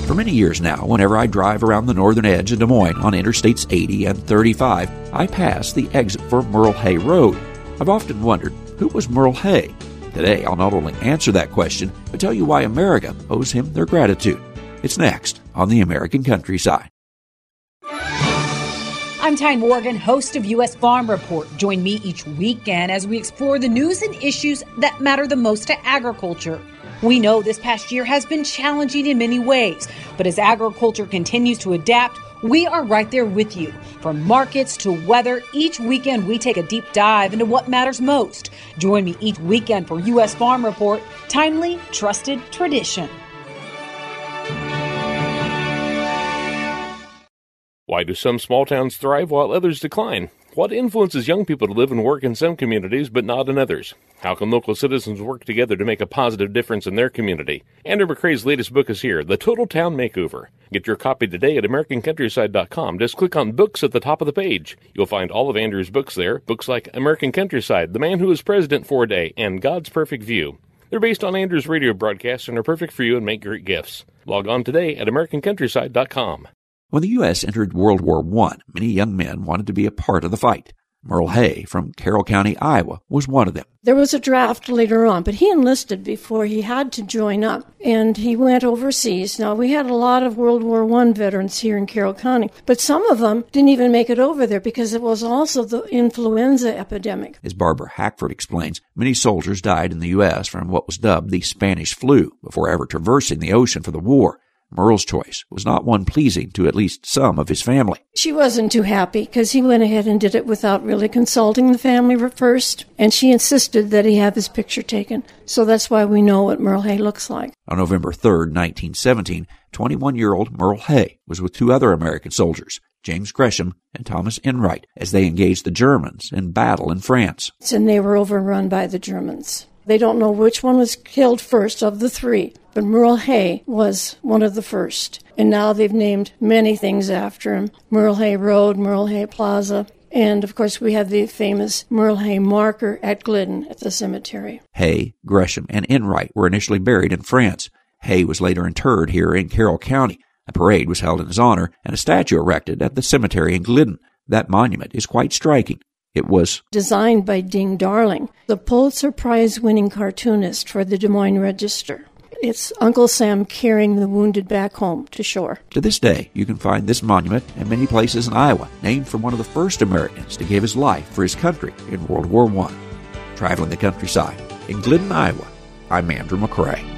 For many years now, whenever I drive around the northern edge of Des Moines on Interstates 80 and 35, I pass the exit for Merle Hay Road. I've often wondered, who was Merle Hay? Today, I'll not only answer that question, but tell you why America owes him their gratitude. It's next on the American Countryside. I'm Ty Morgan, host of U.S. Farm Report. Join me each weekend as we explore the news and issues that matter the most to agriculture. We know this past year has been challenging in many ways, but as agriculture continues to adapt, we are right there with you. From markets to weather, each weekend we take a deep dive into what matters most. Join me each weekend for U.S. Farm Report, timely, trusted tradition. Why do some small towns thrive while others decline? What influences young people to live and work in some communities but not in others? How can local citizens work together to make a positive difference in their community? Andrew McCrae's latest book is here, The Total Town Makeover. Get your copy today at AmericanCountryside.com. Just click on Books at the top of the page. You'll find all of Andrew's books there, books like American Countryside, The Man Who Was President for a Day, and God's Perfect View. They're based on Andrew's radio broadcasts and are perfect for you and make great gifts. Log on today at AmericanCountryside.com. When the U.S. entered World War I, many young men wanted to be a part of the fight. Merle Hay from Carroll County, Iowa, was one of them. There was a draft later on, but he enlisted before he had to join up, and he went overseas. Now, we had a lot of World War I veterans here in Carroll County, but some of them didn't even make it over there because it was also the influenza epidemic. As Barbara Hackford explains, many soldiers died in the U.S. from what was dubbed the Spanish flu before ever traversing the ocean for the war. Merle's choice was not one pleasing to at least some of his family. She wasn't too happy because he went ahead and did it without really consulting the family first, and she insisted that he have his picture taken. So that's why we know what Merle Hay looks like. On November 3rd, 1917, 21-year-old Merle Hay was with two other American soldiers, James Gresham and Thomas Enright, as they engaged the Germans in battle in France. And they were overrun by the Germans. They don't know which one was killed first of the three, but Merle Hay was one of the first. And now they've named many things after him. Merle Hay Road, Merle Hay Plaza, and of course we have the famous Merle Hay marker at Glidden at the cemetery. Hay, Gresham, and Enright were initially buried in France. Hay was later interred here in Carroll County. A parade was held in his honor and a statue erected at the cemetery in Glidden. That monument is quite striking. It was designed by Ding Darling, the Pulitzer Prize-winning cartoonist for the Des Moines Register. It's Uncle Sam carrying the wounded back home to shore. To this day, you can find this monument in many places in Iowa, named for one of the first Americans to give his life for his country in World War I. Traveling the countryside in Glidden, Iowa, I'm Andrew McCrae.